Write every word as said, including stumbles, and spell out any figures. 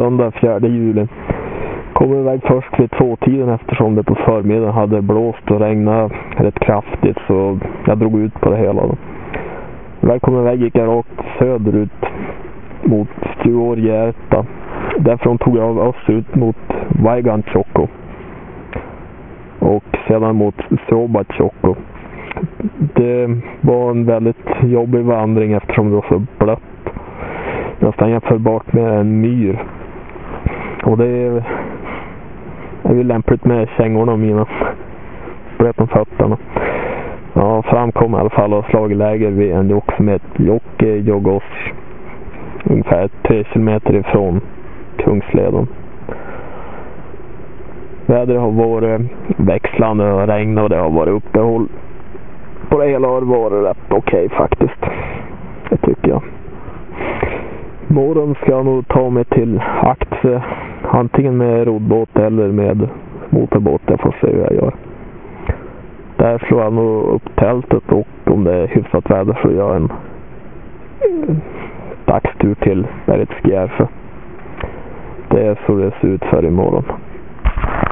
söndag fjärde juli. Kom iväg först vid tvåtiden eftersom det på förmiddagen hade blåst och regnat rätt kraftigt, så jag drog ut på det hela. Då. När jag kom iväg gick jag rakt söderut mot Stuorjärta. Därifrån tog jag av österut mot Vaigantjokko och sedan mot Sobatjokko. Det var en väldigt jobbig vandring eftersom det var så blött. Nästan jämförbart med en myr. Och det är, är ju lämpligt med kängorna och mina blöt om fötterna. Ja, framkom i alla fall och slagläger vid en jock som heter Jokke Jogos. Ungefär tre kilometer ifrån Kungsleden. Vädret har varit växlande och regn och det har varit uppehåll. På det hela har det varit rätt okej okay, faktiskt. Det tycker jag. Imorgon ska jag nog ta mig till Akse. Antingen med roddbåt eller med motorbåt. Jag får se hur jag gör. Där slår jag nog upp tältet och om det är hyfsat väder så gör jag en dagstur till Bergets Järfö. Det är så det ser ut för imorgon.